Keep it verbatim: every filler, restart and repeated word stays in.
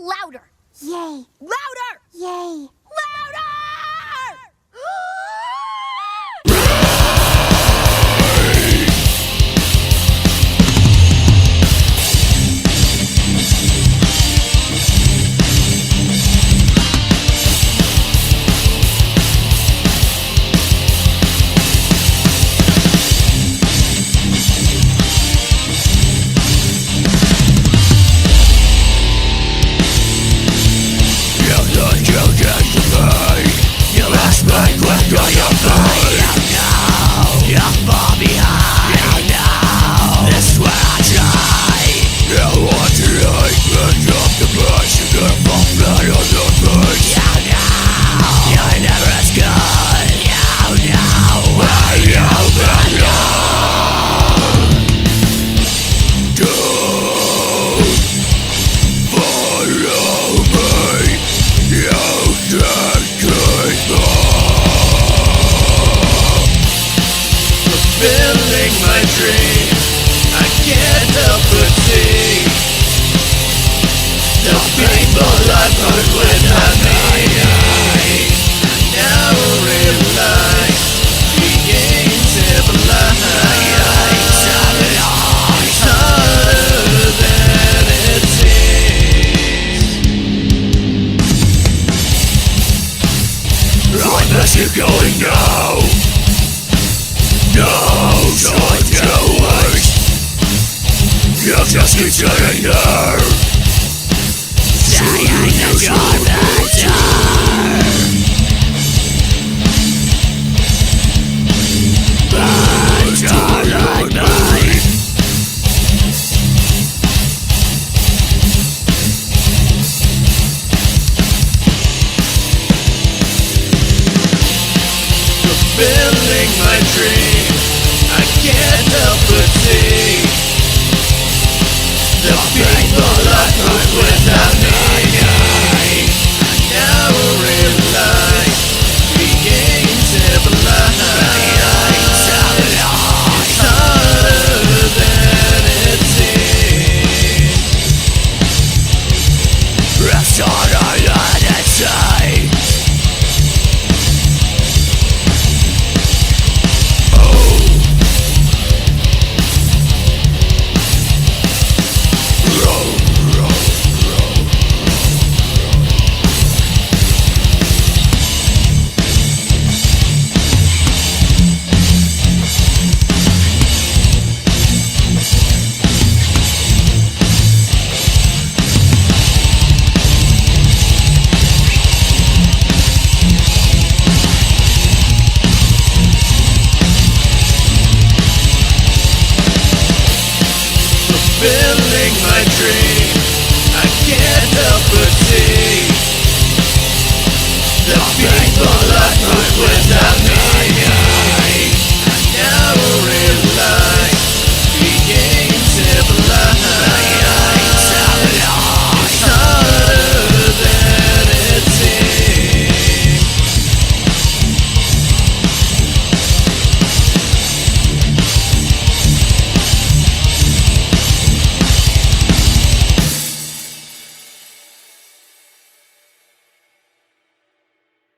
louder. Yay. Louder! Yay. Louder! Fulfilling my dream, I can't help but see the people I've put without me. I now realize being civilized is harder than it seems. I must keep going now. No time to waste. You'll just keep sitting there, saying that you're better. Better than me. Fulfilling my dream, I can't help but see the people I put without me. I now realize being civilized is harder than it seems. It's harder than it seems. Fulfilling my dream, I can't help but see the people I put without me.